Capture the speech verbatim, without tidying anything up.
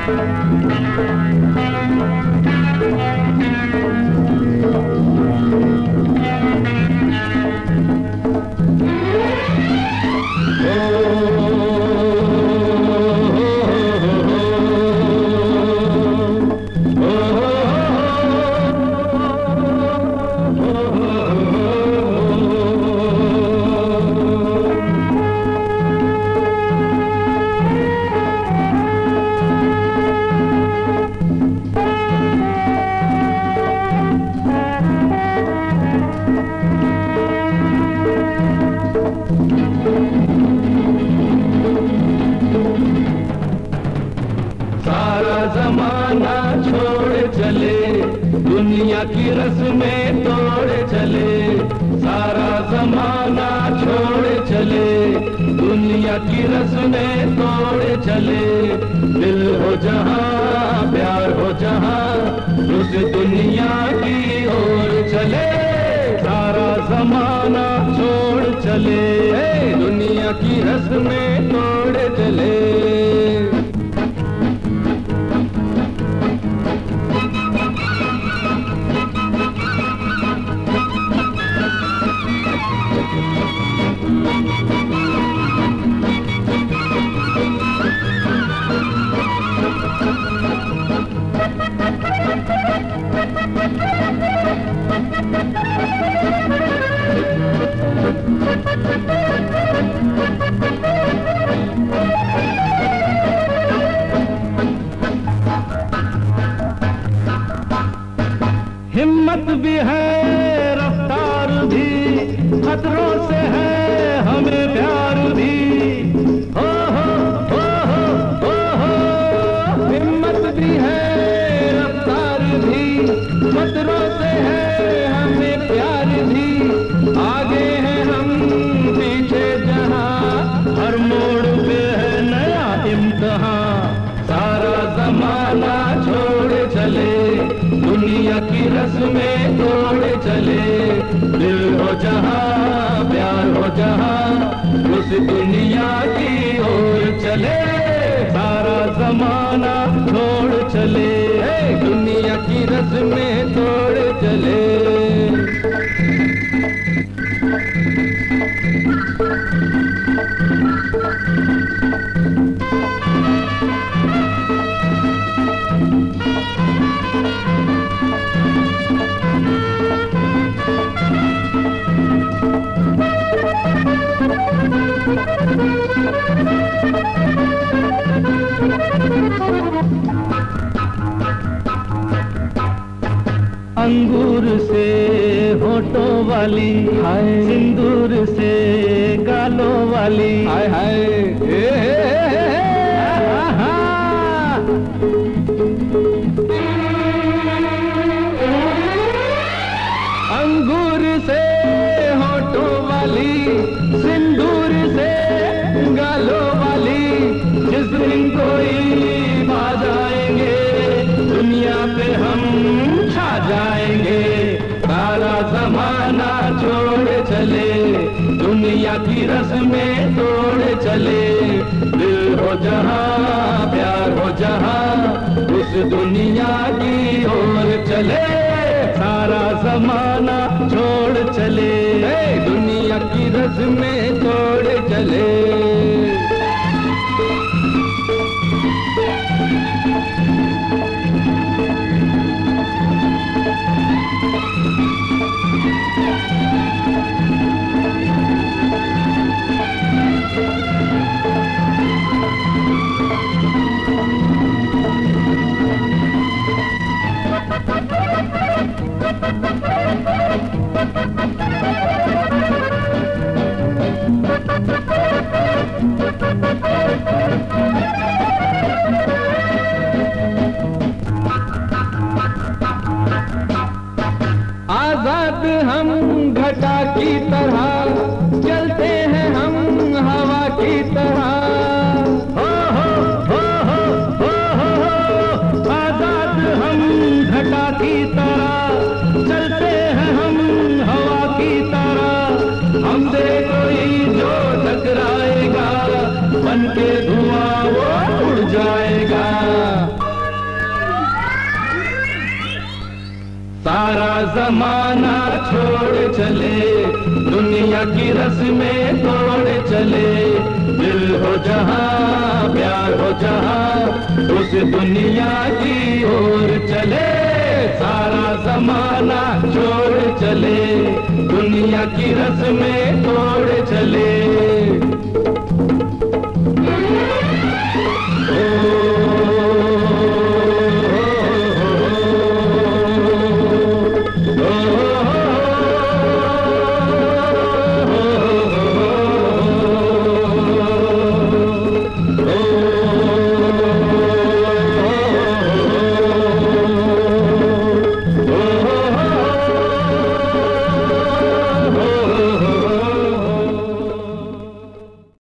जमाना छोड़ चले, दुनिया की रस्में तोड़ चले। सारा जमाना छोड़ चले, दुनिया की रस्में तोड़ चले। दिल हो जहां प्यार हो जहां, उस दुनिया की ओर चले। सारा जमाना छोड़ चले, दुनिया की रस्में तोड़ चले। हिम्मत भी है रफ्तार भी, खतरों से है हमें प्यार भी। हो हो हो हो हो हो हिम्मत भी है रफ्तार भी, खतरों से है हमें प्यार भी। आगे हैं हम पीछे जहां, हर मोड़ पे है नया इम्तिहान। सारा जमाना छोड़ चले, दुनिया की रस्में तोड़ चले। दिल हो जहां प्यार हो जहां, उस दुनिया की ओर चले। सारा जमाना छोड़ चले, दुनिया की रस्में तोड़ चले। अंगूर से होठों वाली, हाय सिंदूर से गालों वाली, हाय हाय अंगूर से होठों वाली, सिंदूर से गालों वाली। जिस दिन कोई पा जाएंगे, दुनिया पे हम छा जाएंगे। सारा जमाना छोड़ चले, दुनिया की रस्में तोड़ चले। दिल हो जहां प्यार हो जहां, उस दुनिया की ओर चले। सारा जमाना छोड़ चले, दुनिया की रस्में तोड़ चले। आजाद हम घटा की तरह, चलते हैं हम हवा की तरह। हो हो हो हो हो हो हो आजाद हम घटा की तरह, चलते हैं हम हवा की तरह। हमसे कोई जो टकराएगा, बन के धुआं वो उड़ जाएगा। जमाना छोड़ चले, दुनिया की रस्में तोड़ चले। दिल हो जहां प्यार हो जहां, उस दुनिया की ओर चले। सारा जमाना छोड़ चले, दुनिया की रस्में तोड़ चले।